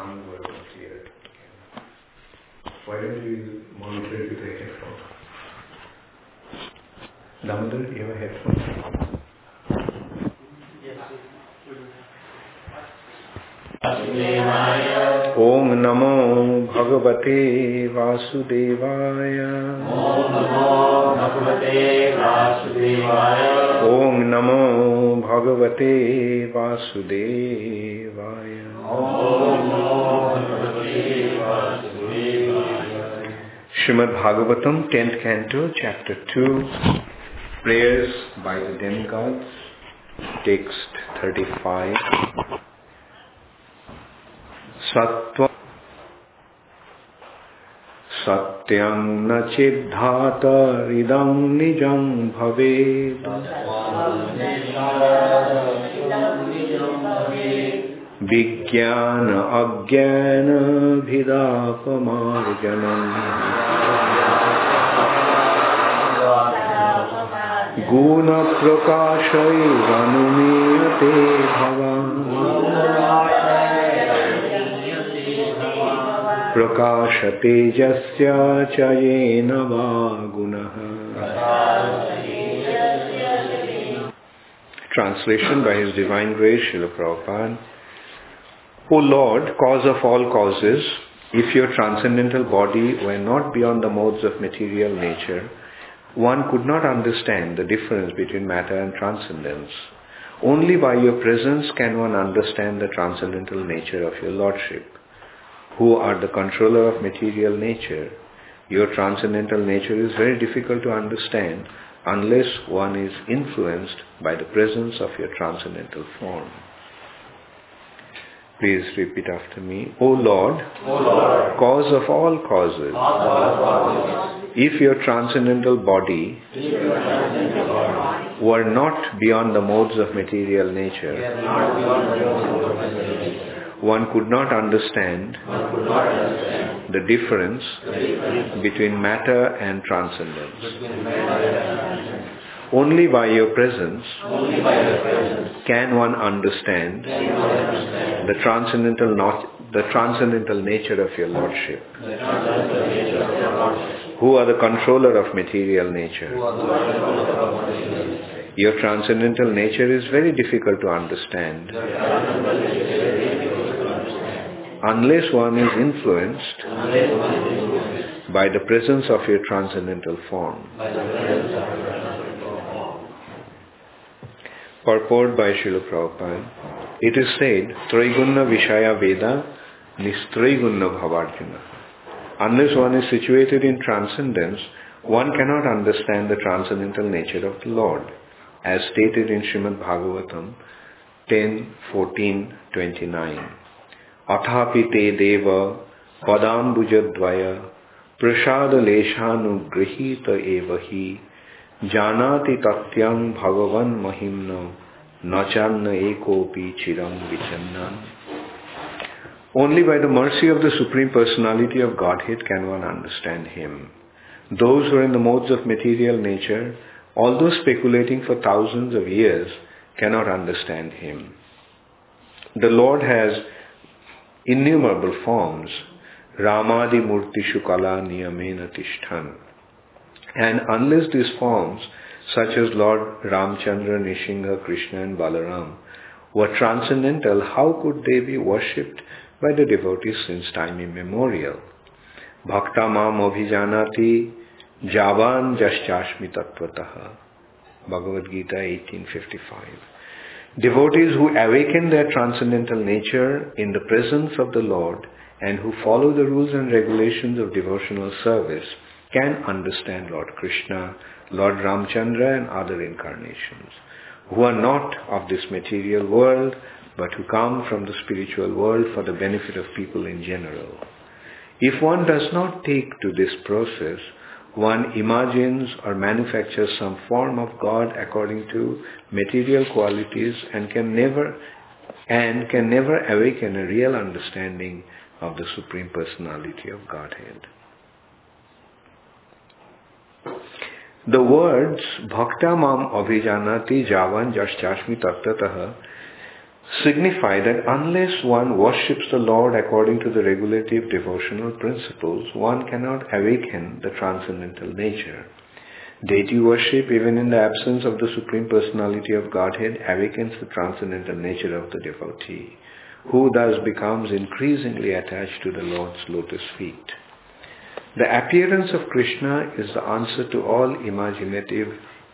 sound wasn't clear. Why don't you monitor with a headphone? Damodar, do you have a headphone? Om Namo Bhagavate Vasudevaya. Om Namo Bhagavate Vasudevaya. Om Namo Bhagavate Vasudevaya. Om Namo Bhagavate Vasudevaya. Srimad Bhagavatam, 10th Canto, Chapter 2, Prayers by the Demigods, Text 35. Sattva Satyam na chiddhata idam nijam bhaved. Vijnana ajnana bhidapamarjanam. Guna prakashairanumiyate bhavan. Prakashate jasya chayena vagunaha. Translation by His Divine Grace, Srila Prabhupada. O Lord, cause of all causes, if your transcendental body were not beyond the modes of material nature, one could not understand the difference between matter and transcendence. Only by your presence can one understand the transcendental nature of your Lordship, who are the controller of material nature. Your transcendental nature is very difficult to understand unless one is influenced by the presence of your transcendental form. Please repeat after me. O Lord, cause of all causes, if your transcendental body were not beyond the modes of material nature, one could not understand the difference between matter and transcendence. Only by your presence can one understand the transcendental nature of your Lordship, who are the controller of material nature. Your transcendental nature is very difficult to understand unless one is influenced by the presence of your transcendental form. Purport by Srila Prabhupada. It is said, Traigunna Vishaya Veda Nistraigunna Bhavarjuna. Unless one is situated in transcendence, one cannot understand the transcendental nature of the Lord, as stated in Srimad Bhagavatam 10:14-29. Athapi te deva padambujadvaya prasada leshanu grihita evahi janati tatyam bhagavan mahimno nachanna ekopi chiram vichannan. Only by the mercy of the Supreme Personality of Godhead can one understand Him. Those who are in the modes of material nature, although speculating for thousands of years, cannot understand Him. The Lord has innumerable forms, Ramadi Murtishu Kala Niyamena Tishthan. And unless these forms, such as Lord Ramchandra, Nrsimha, Krishna and Balaram, were transcendental, how could they be worshipped by the devotees since time immemorial? Bhakta mam abhijanati javan jaschashmi tattvataha. Bhagavad Gita 18:55. Devotees who awaken their transcendental nature in the presence of the Lord and who follow the rules and regulations of devotional service can understand Lord Krishna, Lord Ramchandra and other incarnations, who are not of this material world but who come from the spiritual world for the benefit of people in general. If one does not take to this process, one imagines or manufactures some form of God according to material qualities and can never awaken a real understanding of the Supreme Personality of Godhead. The words Bhakta mam abhijanati javan jaschashmi tattataha signify that unless one worships the Lord according to the regulative devotional principles, one cannot awaken the transcendental nature. Deity worship, even in the absence of the Supreme Personality of Godhead, awakens the transcendental nature of the devotee, who thus becomes increasingly attached to the Lord's lotus feet. The appearance of Krishna is the answer to all imaginative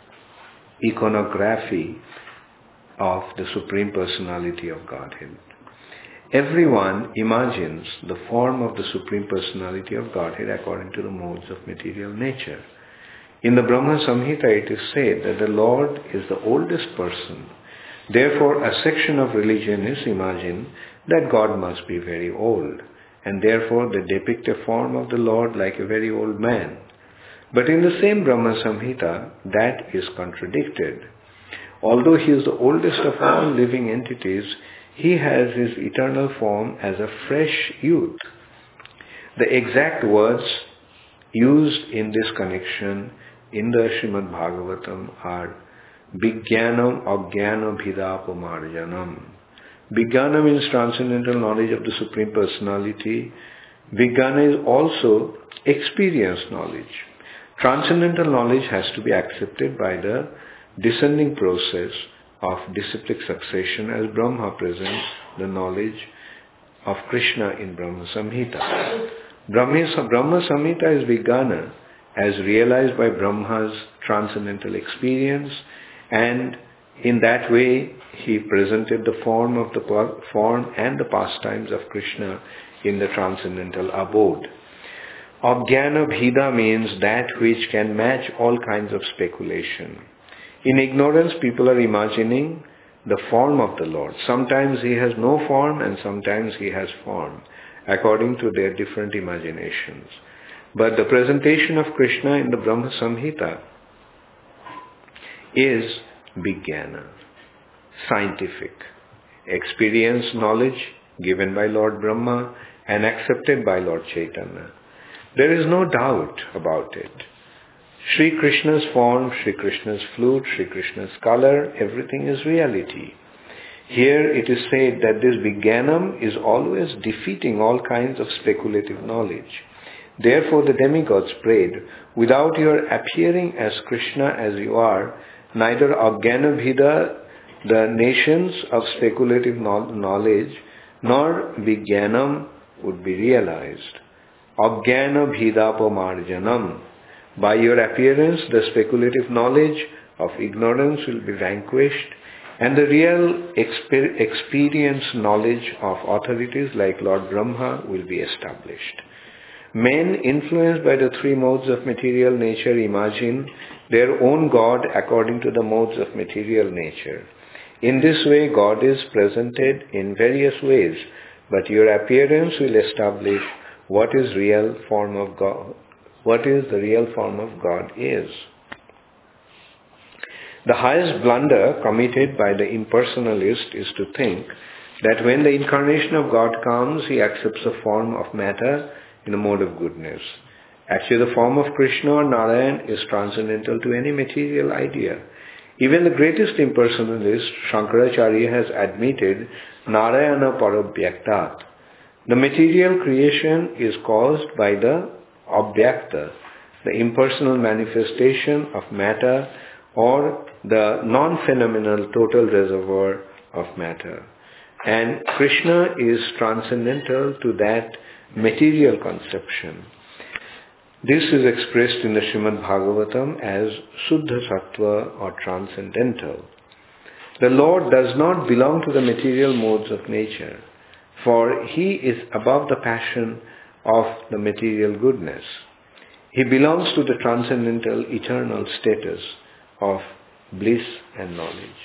iconography of the Supreme Personality of Godhead. Everyone imagines the form of the Supreme Personality of Godhead according to the modes of material nature. In the Brahma Samhita it is said that the Lord is the oldest person. Therefore a section of religionists imagine that God must be very old, and therefore they depict a form of the Lord like a very old man. But in the same Brahma Samhita, that is contradicted. Although he is the oldest of all living entities, he has his eternal form as a fresh youth. The exact words used in this connection in the Srimad Bhagavatam are Vijnanam Ajnana Bhidapamarjanam. Vijnana means transcendental knowledge of the Supreme Personality. Vijnana is also experience knowledge. Transcendental knowledge has to be accepted by the descending process of disciplic succession as Brahma presents the knowledge of Krishna in Brahma Samhita. Brahma Samhita is Vijnana as realized by Brahma's transcendental experience, and in that way he presented the form and the pastimes of Krishna in the transcendental abode. Ajnana Bhida means that which can match all kinds of speculation. In ignorance, people are imagining the form of the Lord. Sometimes he has no form and sometimes he has form, according to their different imaginations. But the presentation of Krishna in the Brahma Samhita is Vijnana, scientific, experience knowledge given by Lord Brahma and accepted by Lord Chaitanya. There is no doubt about it. Sri Krishna's form, Sri Krishna's flute, Sri Krishna's color, everything is reality. Here it is said that this Vijnanam is always defeating all kinds of speculative knowledge. Therefore the demigods prayed, without your appearing as Krishna as you are, neither Ajnana Bhida, the nations of speculative knowledge, nor Vijnanam would be realized. Ajnana Bhidapamarjanam. By your appearance, the speculative knowledge of ignorance will be vanquished, and the real experience knowledge of authorities like Lord Brahma will be established. Men influenced by the three modes of material nature imagine their own God according to the modes of material nature. In this way, God is presented in various ways, but your appearance will establish what is the real form of God is. The highest blunder committed by the impersonalist is to think that when the incarnation of God comes, he accepts the form of matter in a mode of goodness. Actually, the form of Krishna or Narayan is transcendental to any material idea. Even the greatest impersonalist, Shankaracharya, has admitted Narayana Parabhyaktat. The material creation is caused by the Abhyakta, the impersonal manifestation of matter or the non-phenomenal total reservoir of matter. And Krishna is transcendental to that material conception. This is expressed in the Srimad Bhagavatam as Suddha Sattva or transcendental. The Lord does not belong to the material modes of nature, for he is above the passion of the material goodness. He belongs to the transcendental eternal status of bliss and knowledge.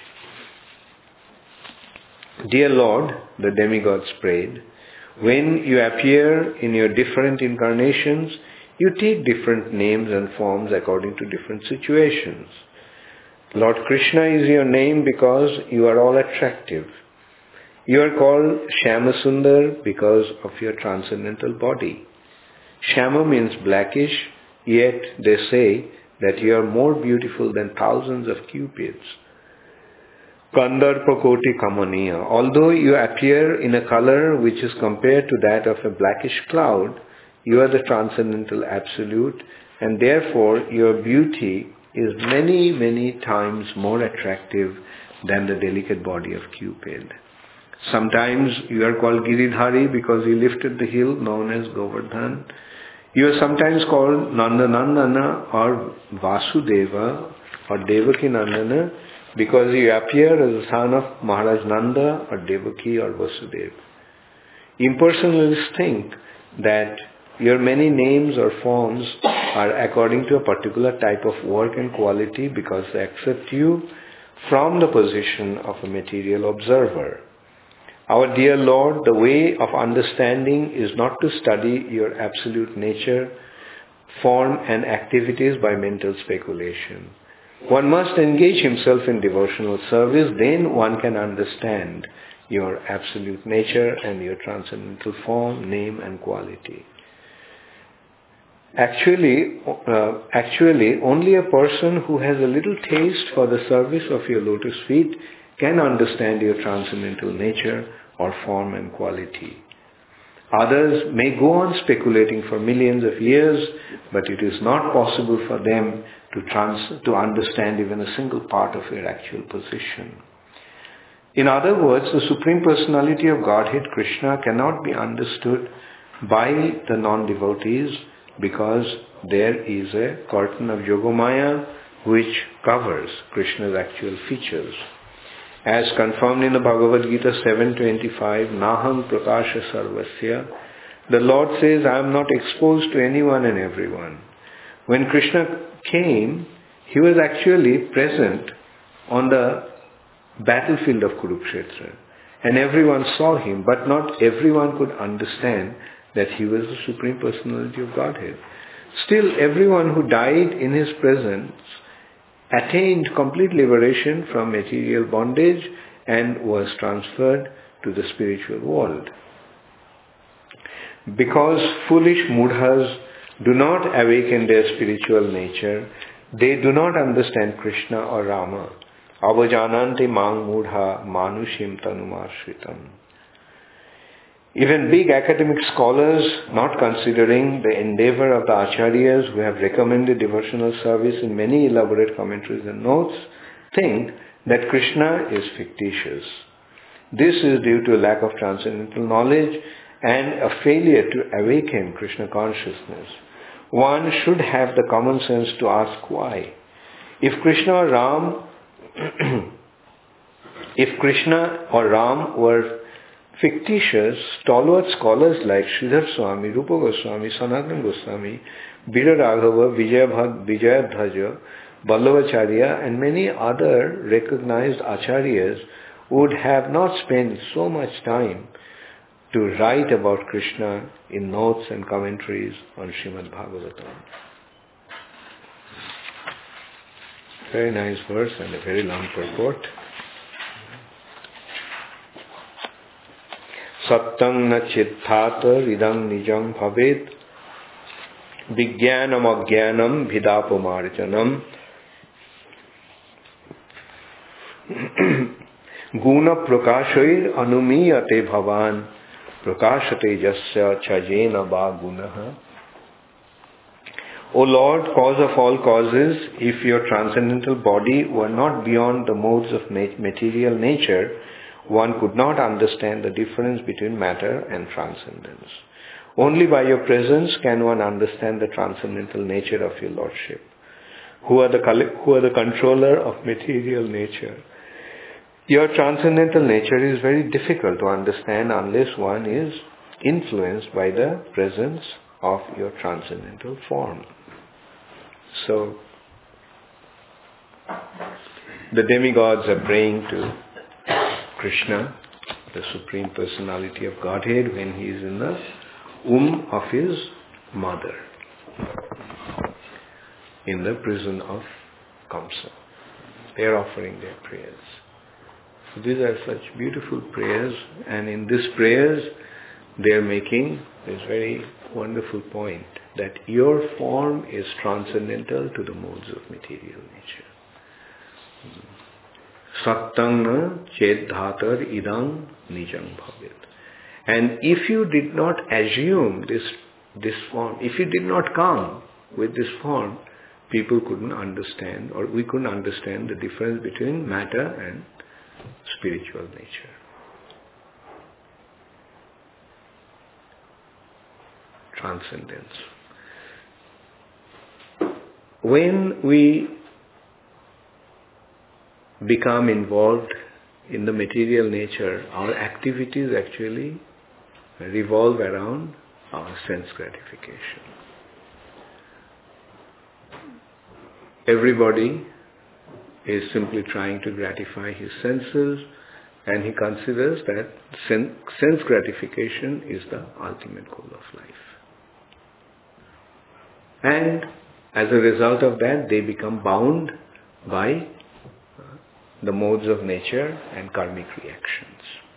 Dear Lord, the demigods prayed, when you appear in your different incarnations, you take different names and forms according to different situations. Lord Krishna is your name because you are all attractive. You are called Shyamasundar because of your transcendental body. Shyama means blackish, yet they say that you are more beautiful than thousands of cupids. Kandarpa Koti Kamaniya. Although you appear in a color which is compared to that of a blackish cloud, you are the transcendental absolute, and therefore your beauty is many, many times more attractive than the delicate body of Cupid. Sometimes you are called Giridhari because you lifted the hill known as Govardhan. You are sometimes called Nandanandana or Vasudeva or Devaki Nandana because you appear as the son of Maharaj Nanda or Devaki or Vasudeva. Impersonalists think that your many names or forms are according to a particular type of work and quality because they accept you from the position of a material observer. Our dear Lord, the way of understanding is not to study your absolute nature, form and activities by mental speculation. One must engage himself in devotional service, then one can understand your absolute nature and your transcendental form, name and quality. Actually, only a person who has a little taste for the service of your lotus feet can understand your transcendental nature or form and quality. Others may go on speculating for millions of years, but it is not possible for them to understand even a single part of your actual position. In other words, the Supreme Personality of Godhead, Krishna, cannot be understood by the non-devotees because there is a curtain of Yogamaya which covers Krishna's actual features. As confirmed in the Bhagavad Gita 7.25, Naham Prakasha Sarvasya, the Lord says, I am not exposed to anyone and everyone. When Krishna came, he was actually present on the battlefield of Kurukshetra. And everyone saw him, but not everyone could understand that he was the Supreme Personality of Godhead. Still, everyone who died in his presence attained complete liberation from material bondage and was transferred to the spiritual world. Because foolish mudhas do not awaken their spiritual nature, they do not understand Krishna or Rama. Avajanante mang mudha manushim tanumarshritam. Even big academic scholars, not considering the endeavor of the acharyas who have recommended devotional service in many elaborate commentaries and notes, think that Krishna is fictitious. This is due to a lack of transcendental knowledge and a failure to awaken Krishna consciousness. One should have the common sense to ask why. If Krishna or Ram were fictitious, stalwart scholars like Sridhar Swami, Rupa Goswami, Sanatana Goswami, Bira Raghava, Vijayadhaja, Vallabhacharya and many other recognized acharyas would have not spent so much time to write about Krishna in notes and commentaries on Srimad Bhagavatam. Very nice verse and a very long purport. Sattang na chittata ridang nijam bhavet Vijnanam ajnanam bhidapamarjanam Guna prakashair anumiyate bhavan Prakashate jasya chajena ba gunaha. O Lord, cause of all causes, if your transcendental body were not beyond the modes of material nature, one could not understand the difference between matter and transcendence. Only by your presence can one understand the transcendental nature of your Lordship, who are the controller of material nature. Your transcendental nature is very difficult to understand unless one is influenced by the presence of your transcendental form. So, the demigods are praying to Krishna, the Supreme Personality of Godhead, when he is in the womb of his mother, in the prison of Kamsa. They are offering their prayers. So these are such beautiful prayers, and in these prayers they are making this very wonderful point that your form is transcendental to the modes of material nature. Sattang na cheddhatar idam nijam bhavet. And if you did not assume this form, if you did not come with this form, people couldn't understand, or we couldn't understand the difference between matter and spiritual nature. Transcendence. When we become involved in the material nature, our activities actually revolve around our sense gratification. Everybody is simply trying to gratify his senses, and he considers that sense gratification is the ultimate goal of life. And as a result of that, they become bound by the modes of nature and karmic reactions.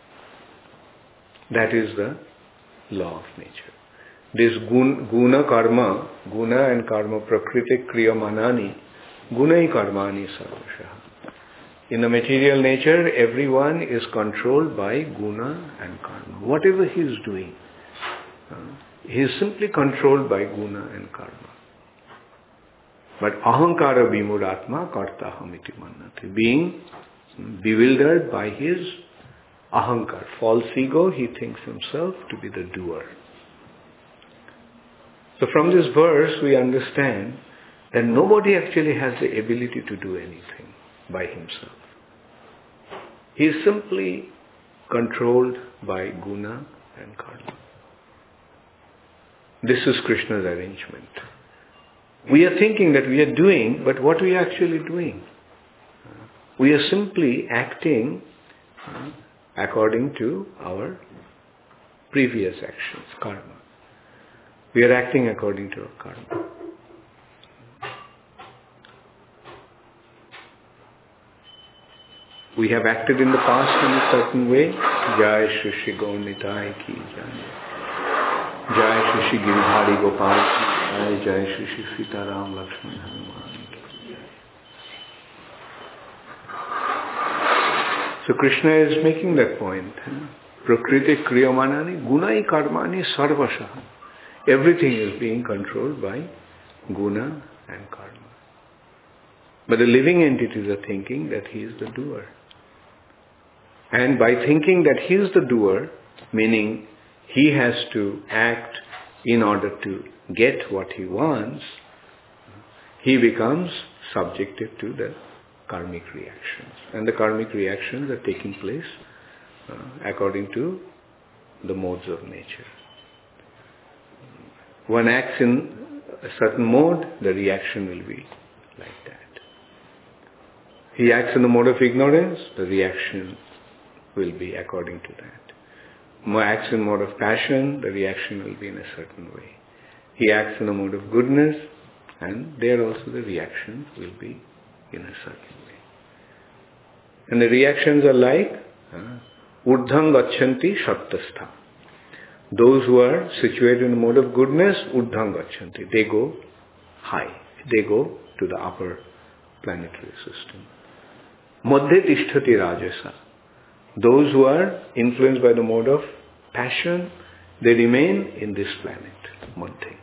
That is the law of nature. This guna and karma, prakriti kriyamanani, gunai karmani sarvashaha. In the material nature, everyone is controlled by guna and karma. Whatever he is doing, he is simply controlled by guna and karma. But ahankara vimuratma kartahamiti mannati. Being bewildered by his ahankar, false ego, he thinks himself to be the doer. So from this verse we understand that nobody actually has the ability to do anything by himself. He is simply controlled by guna and karma. This is Krishna's arrangement. We are thinking that we are doing, but what we are actually doing? We are simply acting according to our previous actions, karma. We are acting according to our karma. We have acted in the past in a certain way. Jai Shri Shri Gaur Nitai ki Jai. Jai Shri Shri Giridhari Gopal ki Jai. Jai Shri Shri Sita Ram Lakshman Hanuman ki Jai. So Krishna is making that point. Prakriti kriyamanani gunai karmani sarvashaha. Everything is being controlled by guna and karma. But the living entities are thinking that he is the doer. And by thinking that he is the doer, meaning he has to act in order to get what he wants, he becomes subjected to the karmic reactions. And the karmic reactions are taking place according to the modes of nature. One acts in a certain mode, the reaction will be like that. He acts in the mode of ignorance, the reaction will be according to that. Acts in mode of passion, the reaction will be in a certain way. He acts in a mode of goodness, and there also the reaction will be in a certain way. And the reactions are like urdhang gachanti shatastha. Those who are situated in the mode of goodness, urdhang gachanti, they go high. They go to the upper planetary system. Madhya tishtati rajasa. Those who are influenced by the mode of passion, they remain in this planet, Madhya.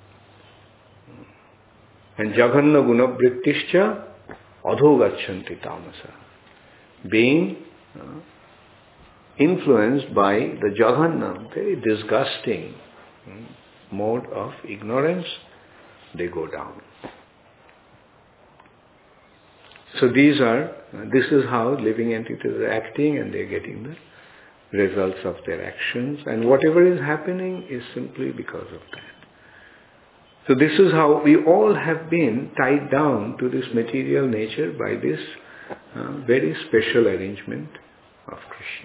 And jaghanna gunavrittischa adho gachanti tamasa. Being influenced by the jaghanna, very disgusting mode of ignorance, they go down. So this is how living entities are acting, and they are getting the results of their actions, and whatever is happening is simply because of that. So this is how we all have been tied down to this material nature by this very special arrangement of Krishna.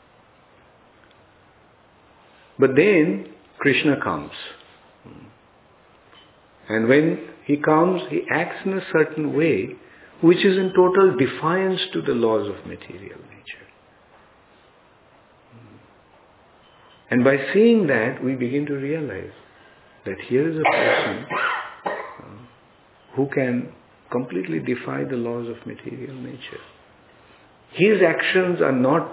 But then Krishna comes. And when he comes, he acts in a certain way which is in total defiance to the laws of material nature. And by seeing that, we begin to realize that here is a person who can completely defy the laws of material nature. His actions are not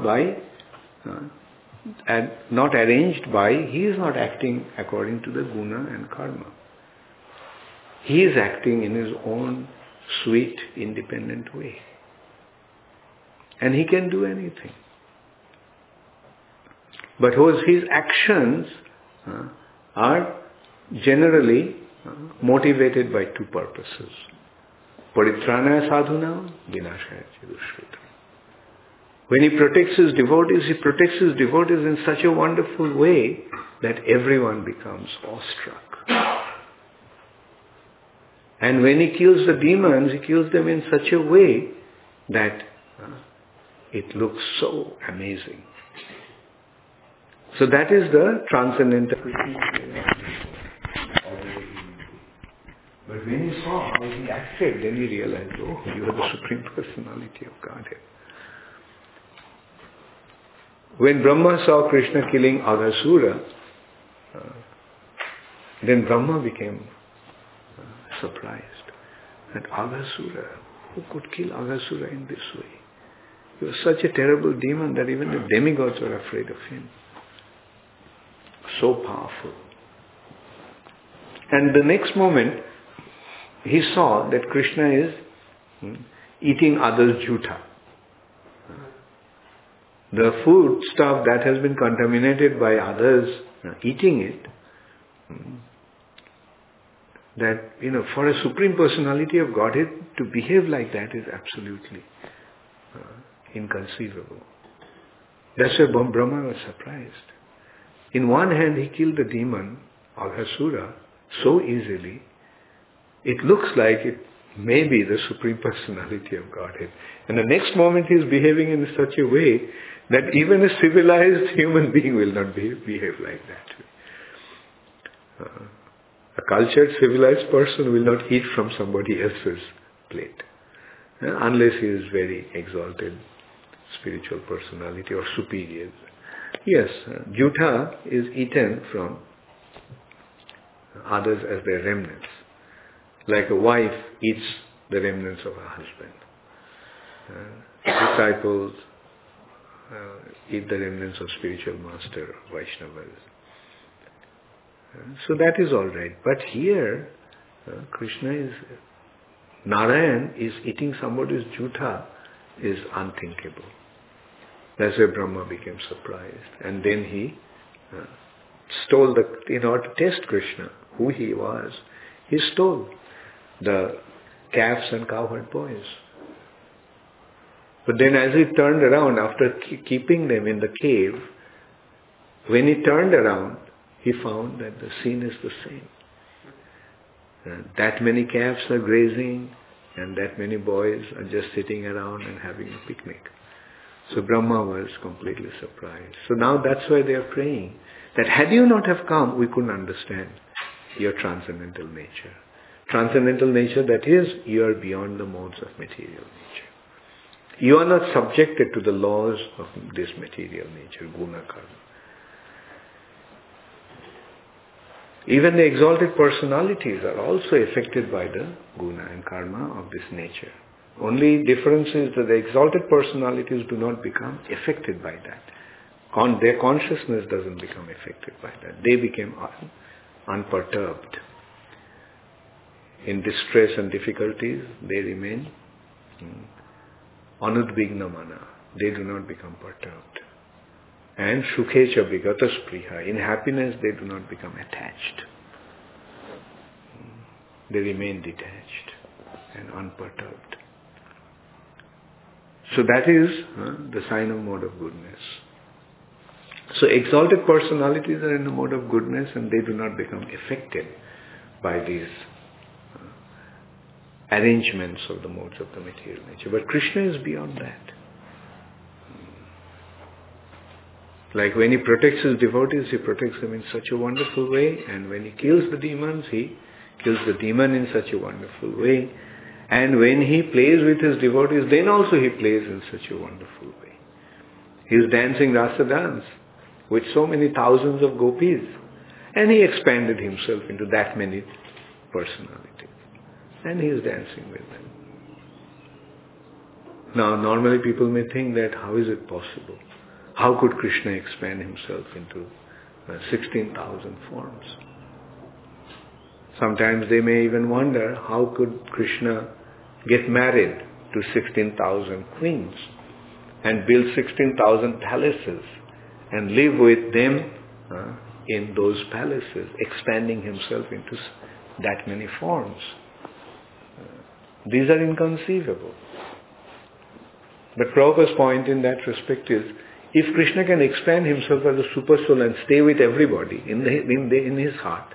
arranged by, he is not acting according to the guna and karma. He is acting in his own sweet, independent way. And he can do anything. But his actions are generally motivated by two purposes. Paritranaya sadhuna, vinashaya chidushrita. When he protects his devotees in such a wonderful way that everyone becomes awestruck. And when he kills the demons, he kills them in such a way that it looks so amazing. So that is the transcendental. But when he saw how he acted, then he realized, oh, you are the Supreme Personality of Godhead. When Brahma saw Krishna killing Aghasura, then Brahma became surprised. That Aghasura, who could kill Aghasura in this way? He was such a terrible demon that even the demigods were afraid of him. So powerful. And the next moment, he saw that Krishna is eating others' juta. The food stuff that has been contaminated by others eating it, that, for a Supreme Personality of Godhead to behave like that is absolutely inconceivable. That's why Brahma was surprised. In one hand, he killed the demon, Aghasura, so easily, it looks like it may be the Supreme Personality of Godhead. And the next moment he is behaving in such a way that even a civilized human being will not behave like that. A cultured, civilized person will not eat from somebody else's plate. Unless he is very exalted spiritual personality or superior. Yes, juta is eaten from others as their remnants. Like a wife eats the remnants of her husband. Disciples eat the remnants of spiritual master, Vaishnavas. So that is all right. But here, Narayan is eating somebody's juta is unthinkable. That's why Brahma became surprised. And then he stole in order to test Krishna, who he was, he stole the calves and cowherd boys. But then as he turned around, after keeping them in the cave, when he turned around, he found that the scene is the same. That many calves are grazing, and that many boys are just sitting around and having a picnic. So Brahma was completely surprised. So now that's why they are praying, that had you not have come, we couldn't understand your transcendental nature. Transcendental nature, that is, you are beyond the modes of material nature. You are not subjected to the laws of this material nature, guna karma. Even the exalted personalities are also affected by the guna and karma of this nature. Only difference is that the exalted personalities do not become affected by that. Their consciousness doesn't become affected by that. They become unperturbed. In distress and difficulties, they remain anudvigna mana. They do not become perturbed. And sukhecha vigatas priha. In happiness, they do not become attached. They remain detached and unperturbed. So that is the sign of mode of goodness. So exalted personalities are in the mode of goodness and they do not become affected by these arrangements of the modes of the material nature. But Krishna is beyond that. Like when he protects his devotees, he protects them in such a wonderful way, and when he kills the demons, he kills the demon in such a wonderful way. And when he plays with his devotees, then also he plays in such a wonderful way. He is dancing rasa dance with so many thousands of gopis, and he expanded himself into that many personalities. And he is dancing with them. Now, normally people may think that how is it possible? How could Krishna expand himself into 16,000 forms? Sometimes they may even wonder how could Krishna get married to 16,000 queens and build 16,000 palaces and live with them in those palaces, expanding himself into that many forms. These are inconceivable. But Prabhupada's point in that respect is, if Krishna can expand himself as a super soul and stay with everybody in his heart,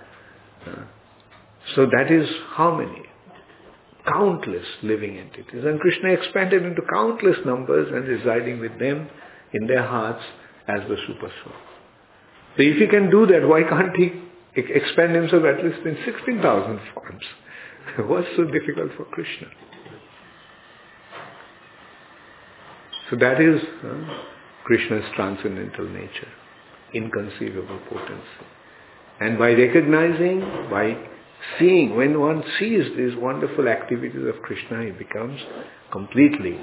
so that is how many? Countless living entities. And Krishna expanded into countless numbers and residing with them in their hearts as the super soul. So if he can do that, why can't he expand himself at least in 16,000 forms? What's so difficult for Krishna? So that is Krishna's transcendental nature, inconceivable potency. And by recognizing, by seeing, when one sees these wonderful activities of Krishna, he becomes completely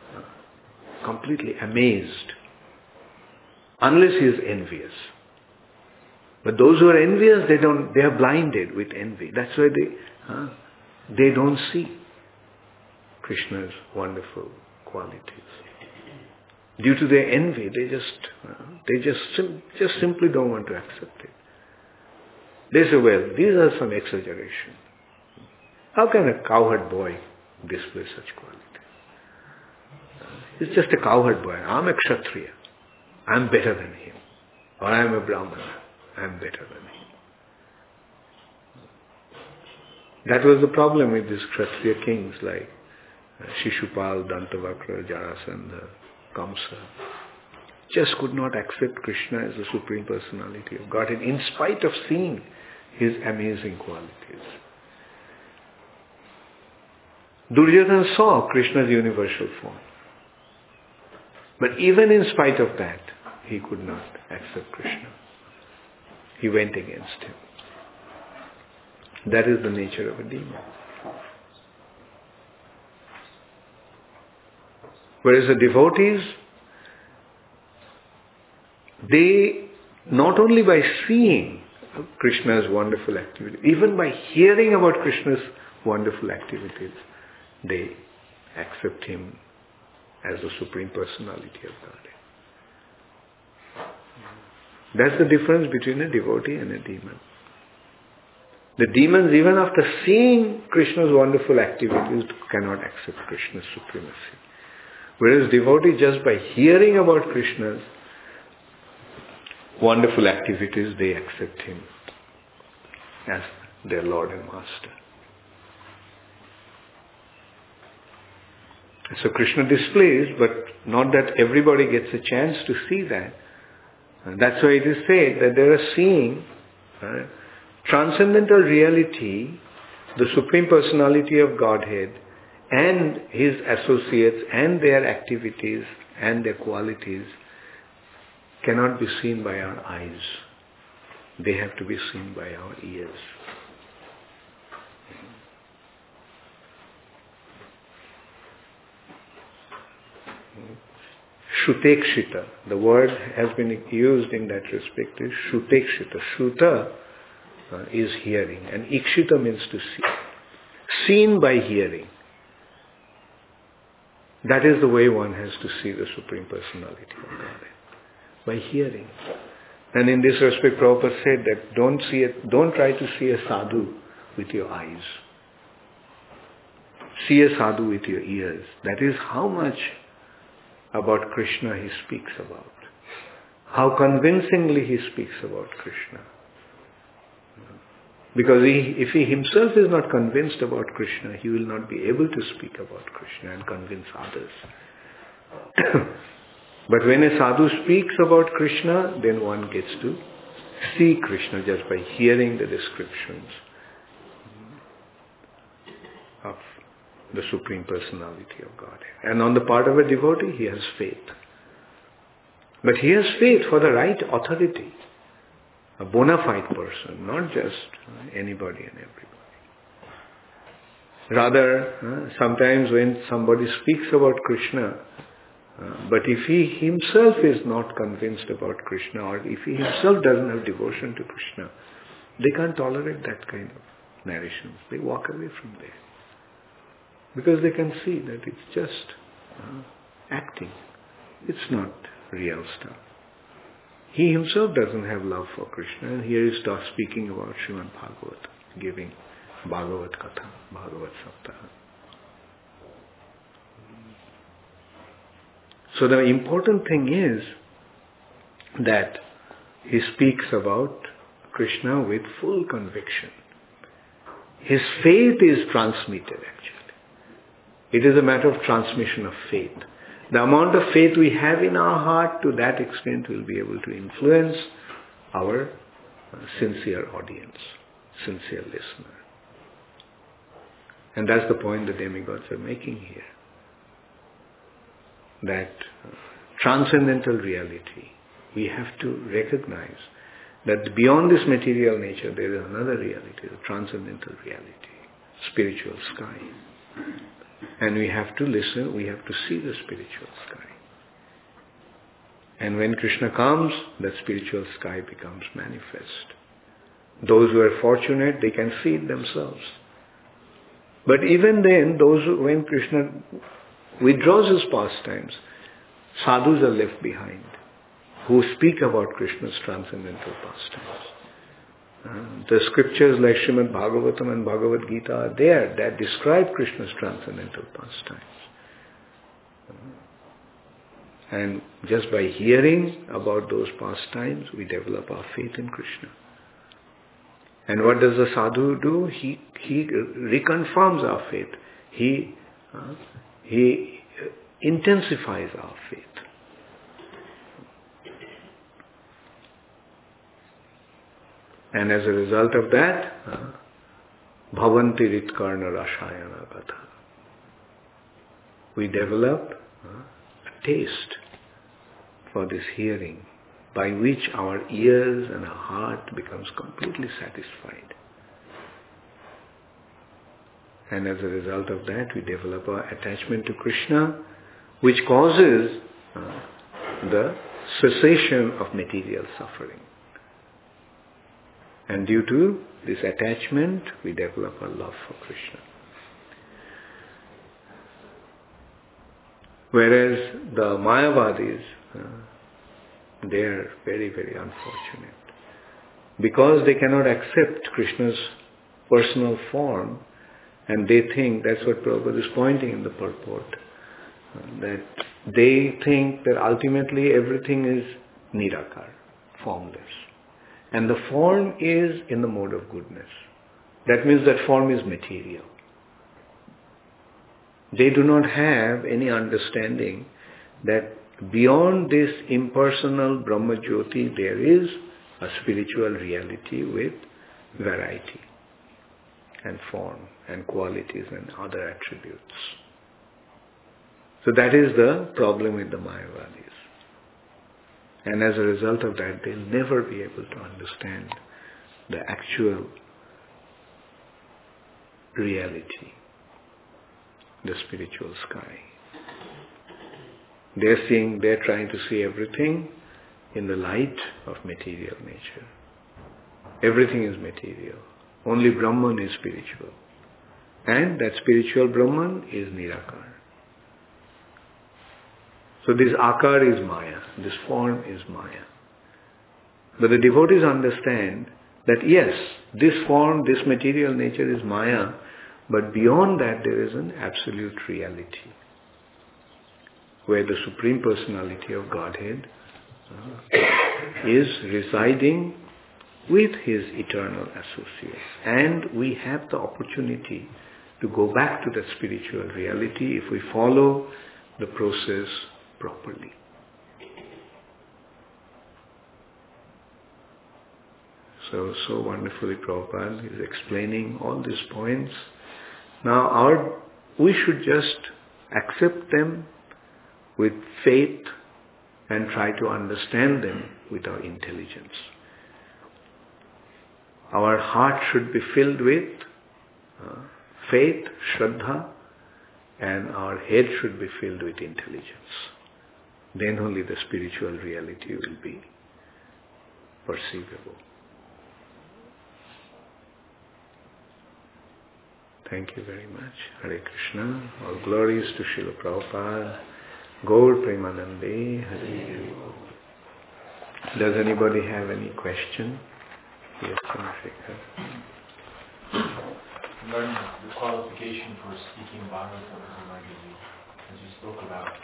amazed. Unless he is envious. But those who are envious, they are blinded with envy. That's why they don't see Krishna's wonderful qualities. Due to their envy, they just simply don't want to accept it. They say, well, these are some exaggeration. How can a cowherd boy display such qualities? He's just a cowherd boy. I'm a Kshatriya. I'm better than him. Or I'm a Brahmana. I'm better than him. That was the problem with these Kshatriya kings like Shishupal, Dantavakra, Jarasandha, Kamsa. Just could not accept Krishna as the Supreme Personality of Godhead in spite of seeing his amazing qualities. Duryodhana saw Krishna's universal form. But even in spite of that, he could not accept Krishna. He went against him. That is the nature of a demon. Whereas the devotees, they, not only by seeing Krishna's wonderful activity, even by hearing about Krishna's wonderful activities, they accept him as the Supreme Personality of Godhead. That's the difference between a devotee and a demon. The demons, even after seeing Krishna's wonderful activities, cannot accept Krishna's supremacy. Whereas devotees, just by hearing about Krishna's wonderful activities, they accept him as their Lord and Master. So Krishna displays, but not that everybody gets a chance to see that. And that's why it is said that they are seeing transcendental reality, the Supreme Personality of Godhead, and His associates and their activities and their qualities cannot be seen by our eyes. They have to be seen by our ears. Shutekshita, the word has been used in that respect, is Shutekshita. Shuta is hearing, and Ikshita means to see. Seen by hearing. That is the way one has to see the Supreme Personality of Godhead. By hearing. And in this respect, Prabhupada said that don't try to see a sadhu with your eyes. See a sadhu with your ears. That is how much about Krishna he speaks about. How convincingly he speaks about Krishna. Because if he himself is not convinced about Krishna, he will not be able to speak about Krishna and convince others. But when a sadhu speaks about Krishna, then one gets to see Krishna just by hearing the descriptions of the Supreme Personality of Godhead. And on the part of a devotee, he has faith. But he has faith for the right authority. A bona fide person, not just anybody and everybody. Rather, sometimes when somebody speaks about Krishna, but if he himself is not convinced about Krishna, or if he himself doesn't have devotion to Krishna, they can't tolerate that kind of narrations. They walk away from there. Because they can see that it's just acting. It's not real stuff. He himself doesn't have love for Krishna, and here he starts speaking about Srimad Bhagavatam, giving Bhagavad Katha, Bhagavad Saptaha. So the important thing is that he speaks about Krishna with full conviction. His faith is transmitted actually. It is a matter of transmission of faith. The amount of faith we have in our heart, to that extent we'll be able to influence our sincere audience, sincere listener. And that's the point the demigods are making here. That transcendental reality, we have to recognize that beyond this material nature there is another reality, the transcendental reality, spiritual sky. And we have to listen, we have to see the spiritual sky. And when Krishna comes, that spiritual sky becomes manifest. Those who are fortunate, they can see it themselves. But even then, when Krishna withdraws his pastimes, sadhus are left behind, who speak about Krishna's transcendental pastimes. The scriptures like Srimad Bhagavatam and Bhagavad Gita are there that describe Krishna's transcendental pastimes. And just by hearing about those pastimes, we develop our faith in Krishna. And what does the sadhu do? He reconfirms our faith. He intensifies our faith. And as a result of that, bhavanti ritkarna rashayana gatha. We develop a taste for this hearing, by which our ears and our heart becomes completely satisfied. And as a result of that, we develop our attachment to Krishna, which causes the cessation of material suffering. And due to this attachment, we develop a love for Krishna. Whereas the Mayavadis, they are very, very unfortunate. Because they cannot accept Krishna's personal form, and they think, that's what Prabhupada is pointing in the purport, that they think that ultimately everything is nirakar, formless. And the form is in the mode of goodness. That means that form is material. They do not have any understanding that beyond this impersonal Brahma Jyoti there is a spiritual reality with variety and form and qualities and other attributes. So that is the problem with the Mayavadis. And as a result of that, they'll never be able to understand the actual reality, the spiritual sky. They're trying to see everything in the light of material nature. Everything is material. Only Brahman is spiritual. And that spiritual Brahman is Nirakar. So this akar is Maya, this form is Maya. But the devotees understand that yes, this form, this material nature is Maya, but beyond that there is an absolute reality, where the Supreme Personality of Godhead is residing with His eternal associates. And we have the opportunity to go back to that spiritual reality if we follow the process properly. So wonderfully Prabhupada is explaining all these points. Now we should just accept them with faith and try to understand them with our intelligence. Our heart should be filled with faith, Shraddha, and our head should be filled with intelligence. Then only the spiritual reality will be perceivable. Thank you very much. Hare Krishna. All glories to Srila Prabhupada. Gaur Premanande. Hare. Does anybody have any question? Yes, Chandrasekhar. Learn the qualification for speaking Bhagavatam, as you spoke about.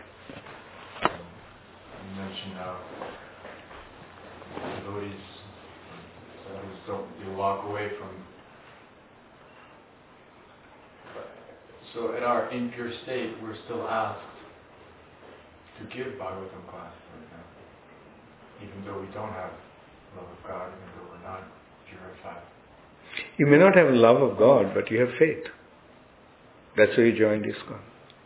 You mentioned how devotees you walk away from. So in our impure state, we're still asked to give Bhagavatam class, for example, even though we don't have love of God, even though we're not purified. You may not have love of God, but you have faith. That's why you joined ISKCON.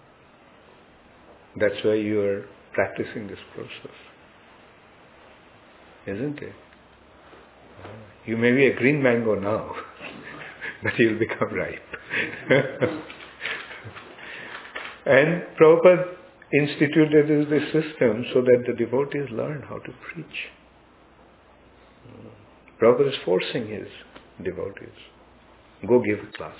That's why you are practicing this process. Isn't it? You may be a green mango now, but you'll become ripe. And Prabhupada instituted this system so that the devotees learn how to preach. Prabhupada is forcing his devotees, go give a class,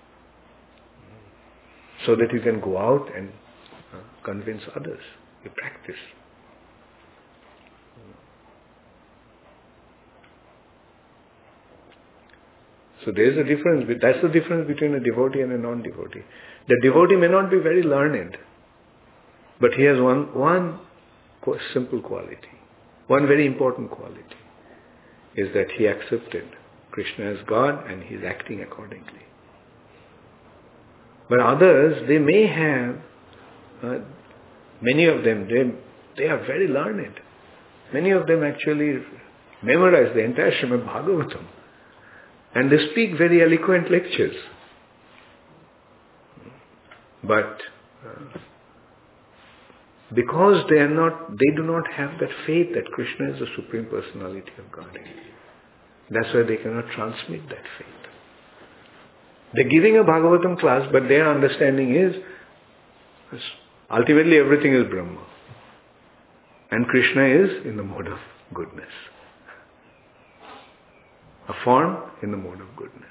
so that you can go out and convince others. You practice. So there is a difference. That's the difference between a devotee and a non-devotee. The devotee may not be very learned, but he has one simple quality, one very important quality, is that he accepted Krishna as God and he is acting accordingly. But others, they may have, many of them, they are very learned. Many of them actually memorize the entire Srimad Bhagavatam. And they speak very eloquent lectures. But because they do not have that faith that Krishna is the Supreme Personality of Godhead, that's why they cannot transmit that faith. They're giving a Bhagavatam class, but their understanding is ultimately everything is Brahma. And Krishna is in the mode of goodness. A form in the mode of goodness.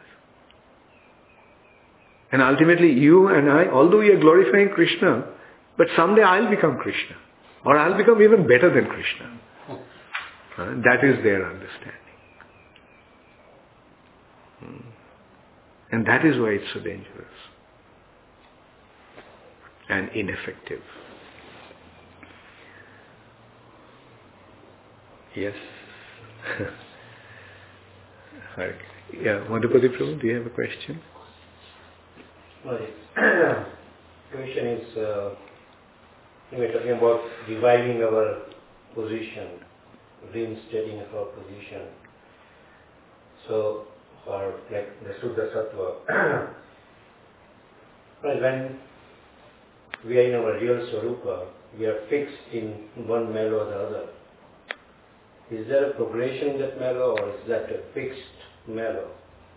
And ultimately you and I, although we are glorifying Krishna, but someday I'll become Krishna. Or I'll become even better than Krishna. That is their understanding. And that is why it's so dangerous and ineffective. Yes. Yeah, Madhupati Prabhu, do you have a question? The question is, we were talking about reviving our position, reinstating our position. So, for like the Suddha Sattva, when we are in our real Swarupa, we are fixed in one mellow or the other. Is there a progression in that mellow, or is that a fixed mellow?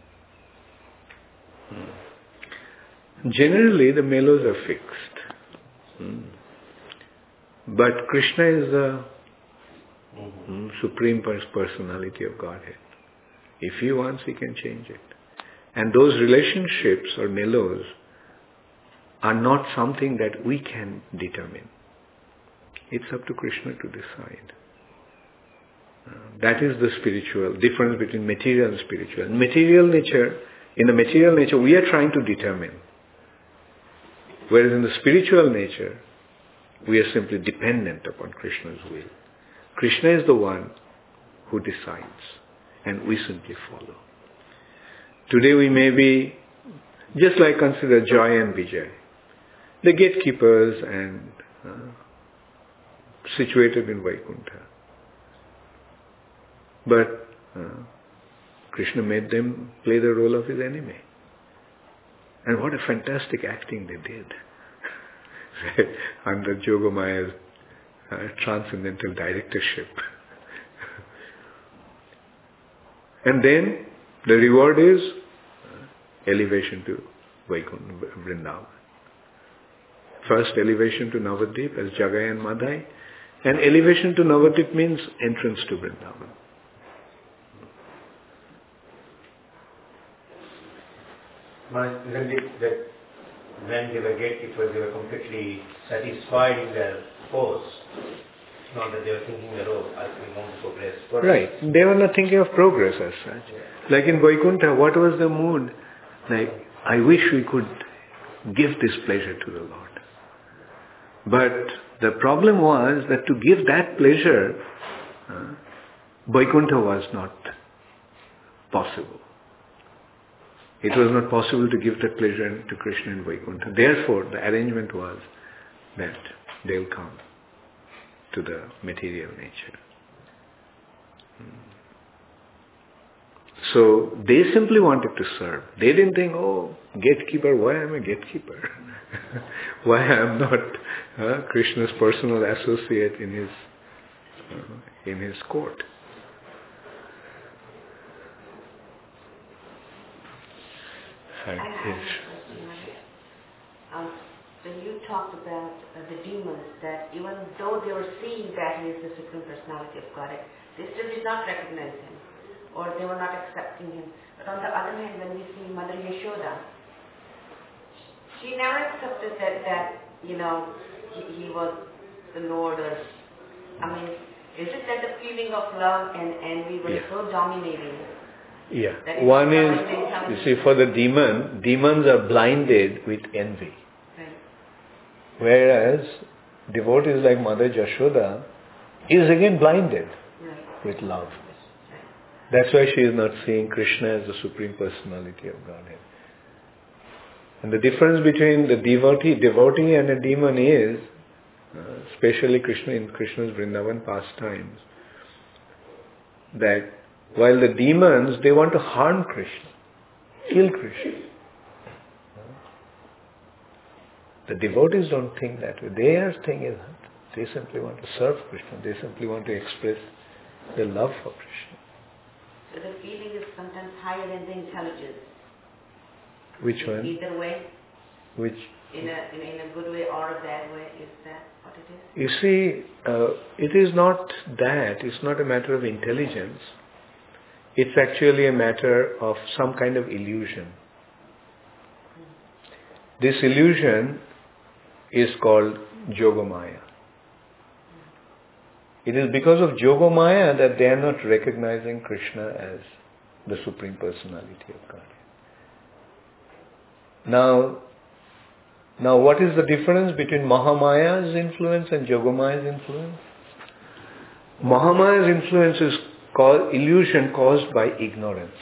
Generally, the mellows are fixed. But Krishna is the Supreme Personality of Godhead. If he wants, he can change it. And those relationships or mellows are not something that we can determine. It's up to Krishna to decide. That is the spiritual difference between material and spiritual. In the material nature, we are trying to determine. Whereas in the spiritual nature, we are simply dependent upon Krishna's will. Krishna is the one who decides, and we simply follow. Today we may be, just like consider Joy and Vijay, the gatekeepers and situated in Vaikuntha. But Krishna made them play the role of his enemy. And what a fantastic acting they did. Under Jogamaya's transcendental directorship. And then the reward is elevation to Vaikuntha, Vrindavan. First elevation to Navadvip as Jagai and Madhai, and elevation to Navadvip means entrance to Vrindavan. When they were gatekeepers, they were completely satisfied in their post. It's not that they were thinking that, we want to progress. Right. They were not thinking of progress as such. Like in Vaikuntha, what was the mood? Like, I wish we could give this pleasure to the Lord. But the problem was that to give that pleasure, Vaikuntha was not possible. It was not possible to give that pleasure to Krishna in Vaikuntha. Therefore, the arrangement was that they will come to the material nature. So they simply wanted to serve. They didn't think, gatekeeper, why am I a gatekeeper? Why I am not Krishna's personal associate in his court? When you talked about the demons, that even though they were seeing that he is the Supreme Personality of Godhead, they still did not recognize him, or they were not accepting him. But on the other hand, when we see Mother Yashoda, she never accepted that he was the Lord. Is it that the feeling of love and envy was so dominating? Yeah. One is, you see, for the demons are blinded with envy. Right. Whereas devotees like Mother Yashoda is again blinded with love. That's why she is not seeing Krishna as the Supreme Personality of Godhead. And the difference between the devotee and a demon is, especially in Krishna's Vrindavan pastimes, that while the demons, they want to harm Krishna, kill Krishna. The devotees don't think that way. Their thing is that they simply want to serve Krishna. They simply want to express their love for Krishna. So the feeling is sometimes higher than the intelligence. Which one? Either way. Which? In a good way or a bad way, is that what it is? You see, it is not that. It's not a matter of intelligence. It's actually a matter of some kind of illusion. This illusion is called Yogamaya. It is because of Yogamaya that they are not recognizing Krishna as the Supreme Personality of God. Now what is the difference between Mahamaya's influence and Yogamaya's influence? Mahamaya's influence is called illusion caused by ignorance.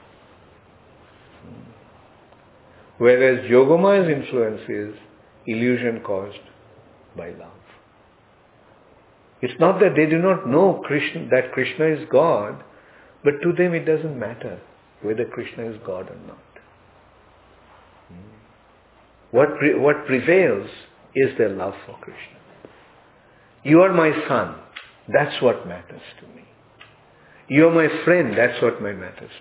Whereas Yogamaya's influence is illusion caused by love. It's not that they do not know that Krishna is God, but to them it doesn't matter whether Krishna is God or not. What prevails is their love for Krishna. You are my son. That's what matters to me. You are my friend. That's what matters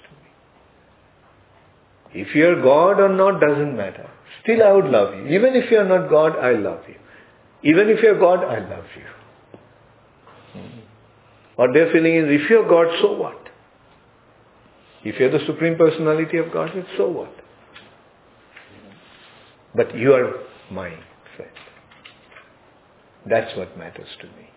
to me. If you are God or not doesn't matter. Still I would love you. Even if you are not God, I love you. Even if you are God, I love you. What their feeling is, if you are God, so what? If you are the Supreme Personality of Godhead, so what? But you are my friend. That's what matters to me.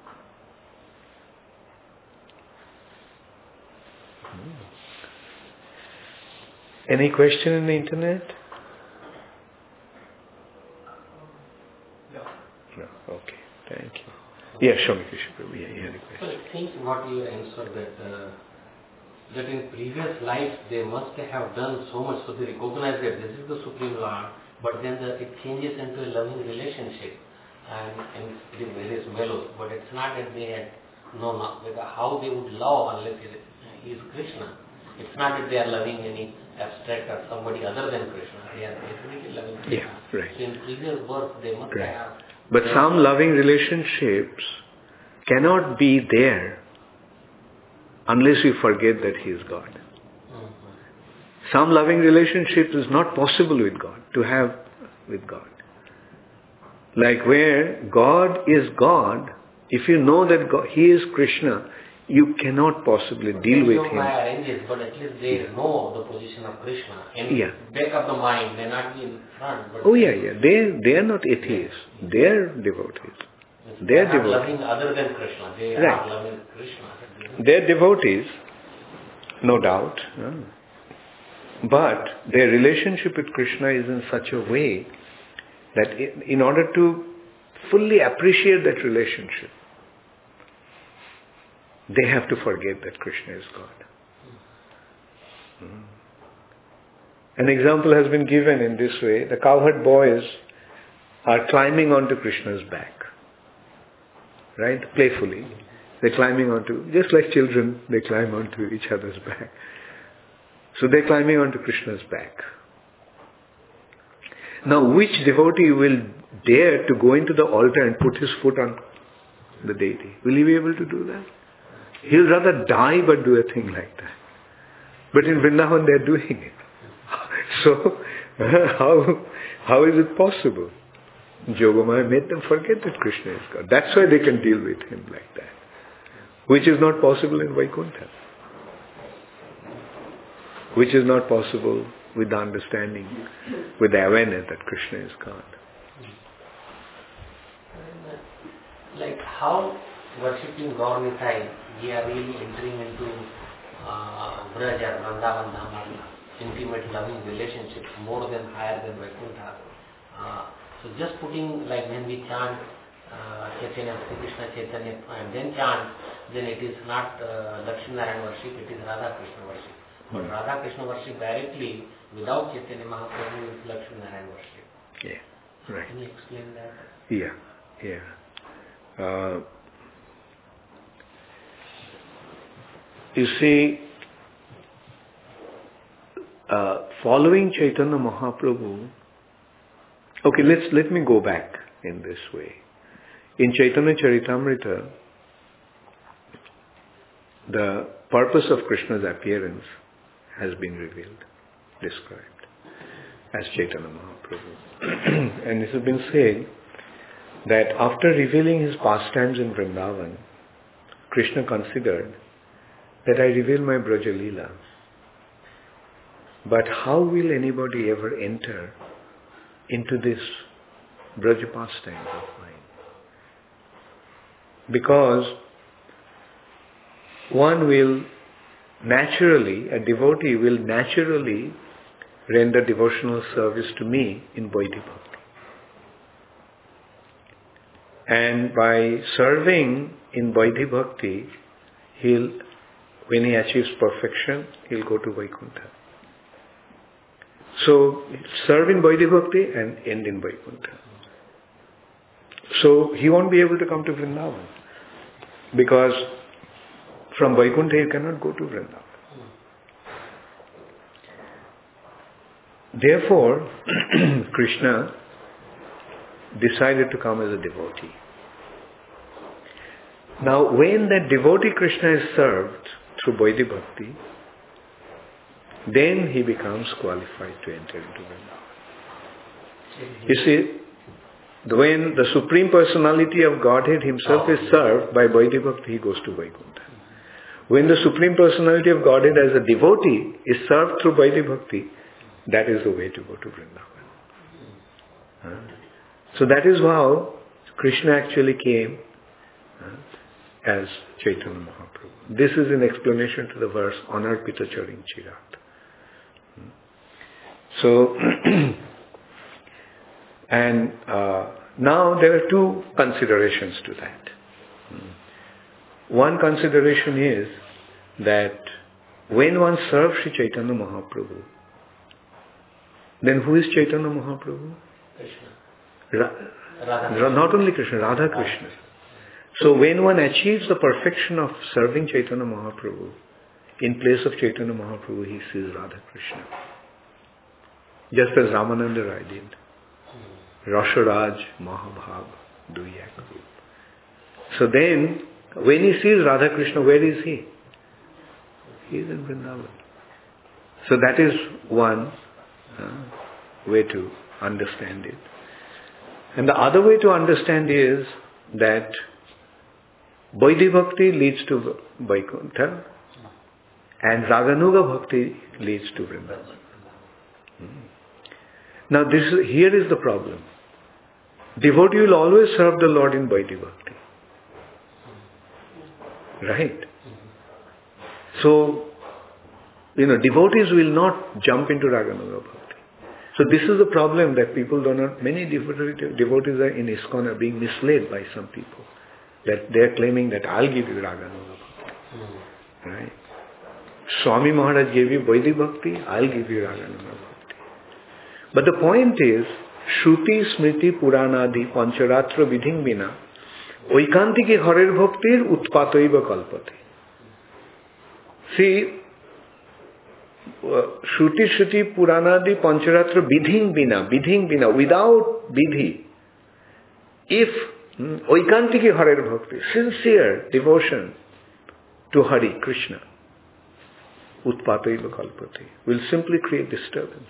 Any question in the internet? No. Okay. Thank you. Yeah, Swami Krishna Prabhu. Yeah, you had a question. So I think what you answered that in previous lives they must have done so much, so they recognize that this is the Supreme Lord, but then it changes into a loving relationship and the various mellows. But it's not that they had known how they would love unless he is Krishna. It's not that they are loving any abstract or somebody other than Krishna. They are definitely loving Krishna. Yeah, right. So in previous birth they must have. But some loving relationships cannot be there unless you forget that he is God. Some loving relationship is not possible with God, to have with God. Like where God is God, if you know that God, He is Krishna, you cannot possibly deal with Him. Arranges, but at least they know the position of Krishna. And back of the mind, may not be in front. But They are not atheists. They are devotees. They are devotees. Loving other than Krishna. They are loving Krishna. They are devotees, no doubt. But their relationship with Krishna is in such a way that in order to fully appreciate that relationship, they have to forget that Krishna is God. An example has been given in this way. The cowherd boys are climbing onto Krishna's back. Right? Playfully. They're climbing onto, just like children, they climb onto each other's back. So they're climbing onto Krishna's back. Now, which devotee will dare to go into the altar and put his foot on the deity? Will he be able to do that? He'll rather die but do a thing like that. But in Vrindavan they're doing it. So, how is it possible? Yogamaya made them forget that Krishna is God. That's why they can deal with Him like that. Which is not possible in Vaikuntha. Which is not possible with the understanding, with the awareness that Krishna is God. Like how worshipping Gaur-Nitai, we are really entering into Braj or Vrindavan Dham, intimate loving relationship more than higher than Vaikuntha. So just putting like when we chant Chaitanya, Sri Krishna Chaitanya and then chant, then it is not Lakshmi Narayan worship, it is Radha Krishna worship. But Radha Krishna worship directly without Chaitanya Mahaprabhu is Lakshmi Narayan worship. Yeah, right. Can you explain that? Yeah. You see, following Chaitanya Mahaprabhu, okay, let me go back in this way. In Chaitanya Charitamrita, the purpose of Krishna's appearance has been revealed, described as Chaitanya Mahaprabhu. And it has been said that after revealing his pastimes in Vrindavan, Krishna considered that I reveal my Braja Leela, but how will anybody ever enter into this Braja pastimes of mine? Because one will naturally, a devotee will naturally render devotional service to me in Vaidhi Bhakti. And by serving in Vaidhi Bhakti, when he achieves perfection, he'll go to Vaikuntha. So, serve in Vaidhi Bhakti and end in Vaikuntha. So, he won't be able to come to Vrindavan. Because from Vaikuntha he cannot go to Vrindavan. Therefore, Krishna decided to come as a devotee. Now, when that devotee Krishna is served through Vaidhi Bhakti, then he becomes qualified to enter into Vrindavan. You see, when the Supreme Personality of Godhead Himself is served by Vaidhi Bhakti, he goes to Vaikuntha. When the Supreme Personality of Godhead as a devotee is served through Vaidhi Bhakti, that is the way to go to Vrindavan. So that is how Krishna actually came as Chaitanya Mahaprabhu. This is an explanation to the verse, Anarpita Charing Chirat. So, and now there are two considerations to that. One consideration is that when one serves Sri Chaitanya Mahaprabhu, then who is Chaitanya Mahaprabhu? Krishna. Not only Krishna, Radha Krishna. So when one achieves the perfection of serving Chaitanya Mahaprabhu, in place of Chaitanya Mahaprabhu, he sees Radha Krishna. Just as Ramananda Rai did. Rasharaj Mahabhag Duyak. So then, when he sees Radha Krishna, where is he? He is in Vrindavan. So that is one way to understand it. And the other way to understand is that Vaidhi Bhakti leads to Vaikuntha and Raganuga Bhakti leads to Vrindavan. Now here is the problem. Devotee will always serve the Lord in Vaidhi Bhakti. Right? So, devotees will not jump into Raganuga Bhakti. So this is the problem that people do not, many devotees are in ISKCON are being misled by some people. That they are claiming that I'll give you Raganuga Bhakti. Right? Swami Maharaj gave you Vaidhi Bhakti, I'll give you Raganuga Bhakti. But the point is, Shruti Smriti Puranadi Pancharatra Vidhing Vina Oikantike Harer Bhaktir Utpatoiva Kalpate. See, Shruti Puranadi Pancharatra Vidhing Vina, without Vidhi, if Oikantike Harer Bhakti, sincere devotion to Hari, Krishna, Utpatoiva Kalpate, will simply create disturbance.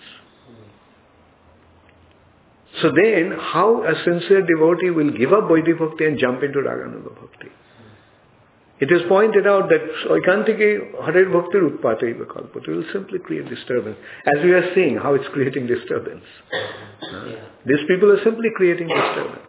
So then, how a sincere devotee will give up Vaidhi Bhakti and jump into Raganuga Bhakti? It is pointed out that Oikantike Harer Bhakti Utpataiva Kalpate will simply create disturbance. As we are seeing how it's creating disturbance. These people are simply creating disturbance.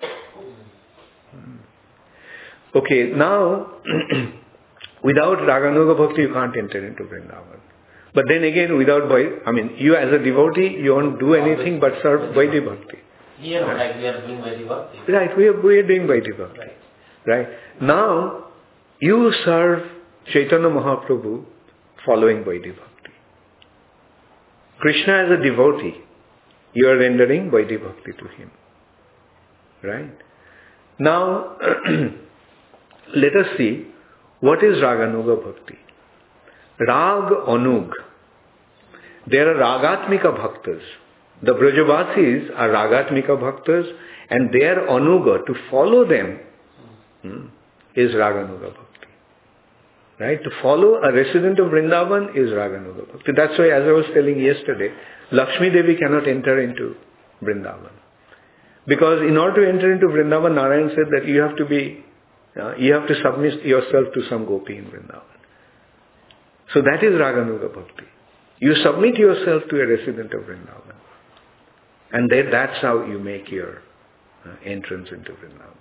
Okay, now, without Raganuga Bhakti you can't enter into Vrindavan. But then again, you as a devotee, you won't do anything but serve Vaidhi Bhakti. Here, like we are doing Vaidhi Bhakti. Right, we are doing Vaidhi Bhakti. Right. Now, you serve Chaitanya Mahaprabhu following Vaidhi Bhakti. Krishna as a devotee, you are rendering Vaidhi Bhakti to him. Right? Now, let us see what is Raganuga Bhakti. Rag Anug. There are Ragatmika Bhaktas. The Brajavasis are Ragatmika Bhaktas and their Anuga, to follow them, is Raganuga Bhakti. Right? To follow a resident of Vrindavan is Raganuga Bhakti. That's why, as I was telling yesterday, Lakshmi Devi cannot enter into Vrindavan. Because in order to enter into Vrindavan, Narayan said that you have to submit yourself to some gopi in Vrindavan. So that is Raganuga Bhakti. You submit yourself to a resident of Vrindavan. And then that's how you make your entrance into Vrindavan.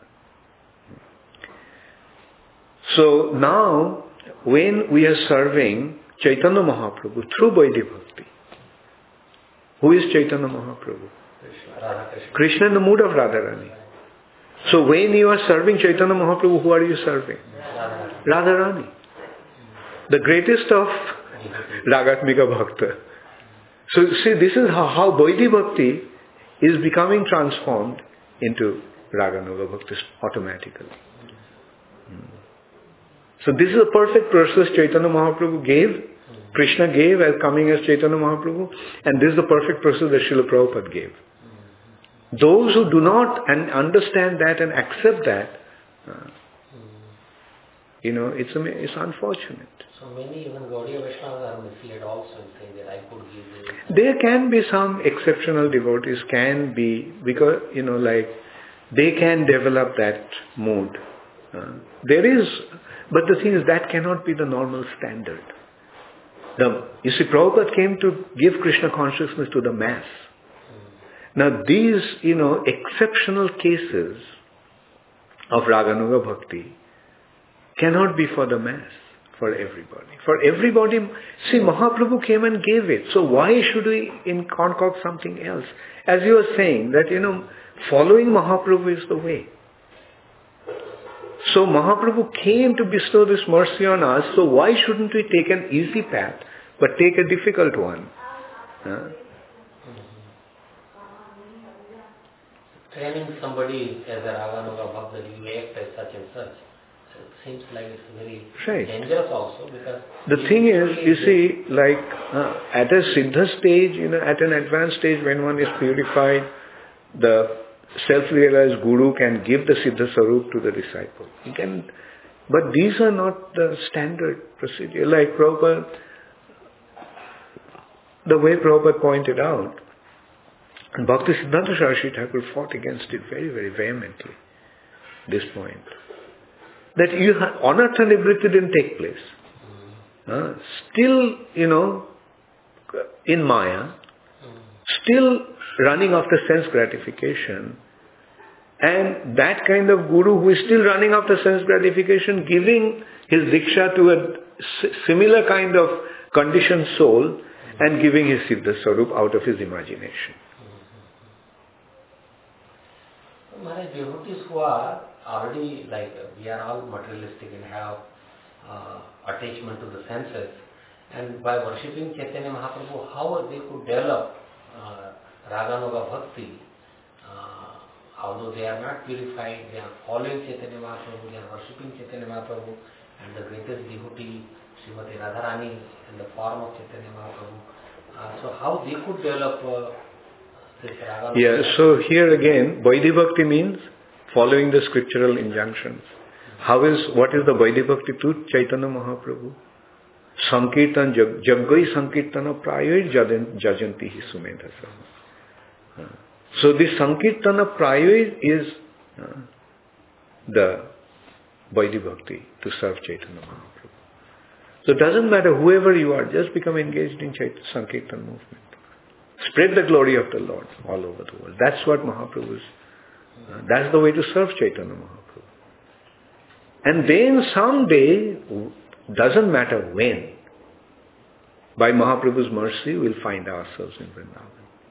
So now, when we are serving Chaitanya Mahaprabhu through Vaidhi Bhakti, who is Chaitanya Mahaprabhu? Krishna in the mood of Radharani. So when you are serving Chaitanya Mahaprabhu, who are you serving? Radharani. The greatest of Ragatmika Bhakta. So see, this is how Vaidhi Bhakti is becoming transformed into Raganuga Bhakti automatically. So this is a perfect process Chaitanya Mahaprabhu gave, Krishna gave as coming as Chaitanya Mahaprabhu, and this is the perfect process that Srila Prabhupada gave. Those who do not understand that and accept that, it's unfortunate. So many even Gaudiya Vaishnavas are misled also in saying that I could give you. There can be some exceptional devotees, because, they can develop that mood. But the thing is, that cannot be the normal standard. You see, Prabhupada came to give Krishna consciousness to the mass. Now these, exceptional cases of Raganuga Bhakti cannot be for the mass, for everybody. For everybody, see, Mahaprabhu came and gave it. So why should we concoct something else? As you were saying, that, following Mahaprabhu is the way. So Mahaprabhu came to bestow this mercy on us, so why shouldn't we take an easy path, but take a difficult one? Training somebody as a Raganuga Bhakta, you act as such and such. So it seems like it's very dangerous also, because... The thing is, you see, like at a Siddha stage, at an advanced stage when one is purified, the self-realized guru can give the Siddha Sarup to the disciple. He can, but these are not the standard procedure. Like Prabhupada, the way Prabhupada pointed out, and Bhaktisiddhanta Saraswati Thakur fought against it very, very vehemently, this point. That anartha nivritti didn't take place. Still, in Maya, still running after sense gratification, and that kind of guru who is still running after sense gratification, giving his diksha to a similar kind of conditioned soul and giving his Siddha Swarup out of his imagination. Maharaj, devotees who are already we are all materialistic and have attachment to the senses, and by worshipping Chaitanya Mahaprabhu, how they could develop Raganuga Bhakti, although they are not purified, they are following Chaitanya Mahaprabhu, they are worshipping Chaitanya Mahaprabhu, and the greatest devotee, Srimati Radharani, in the form of Chaitanya Mahaprabhu. So how they could develop this Raganuga? Yeah, so here again, Vaidhi Bhakti means following the scriptural injunctions. What is the Vaidhi Bhakti to Chaitanya Mahaprabhu? Sankirtan Jaggai Sankirtana Prayoy Jajanti Hi Sumedhasa. So this Sankirtana Prayoy is the Vaidhi Bhakti to serve Chaitanya Mahaprabhu. So it doesn't matter whoever you are, just become engaged in Sankirtan movement. Spread the glory of the Lord all over the world. That's what Mahaprabhu is. That's the way to serve Chaitanya Mahaprabhu. And then someday, doesn't matter when, by Mahaprabhu's mercy, we'll find ourselves in Vrindavan.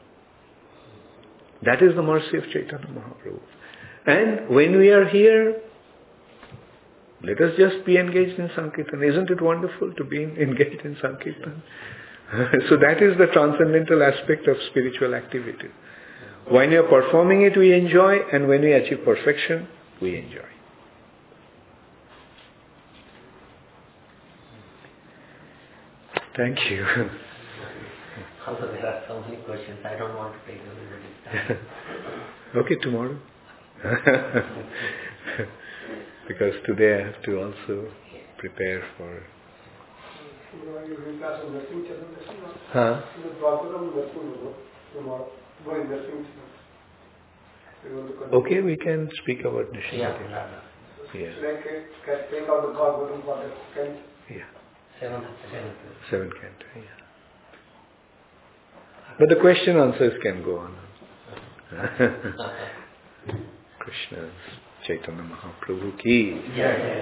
That is the mercy of Chaitanya Mahaprabhu. And when we are here, let us just be engaged in Sankirtan. Isn't it wonderful to be engaged in Sankirtan? So that is the transcendental aspect of spiritual activity. When we are performing it, we enjoy, and when we achieve perfection, we enjoy. Thank you. Also, there are so many questions. I don't want to take everybody's time. Okay, tomorrow. Because today I have to also prepare for... Huh? Okay, we can speak about Nishimati. Yeah. Take out the Bhagavatam for the 10th. Yeah. Seventh canto, yeah. But the question answers can go on. Krishna's Chaitanya Mahaprabhu ki.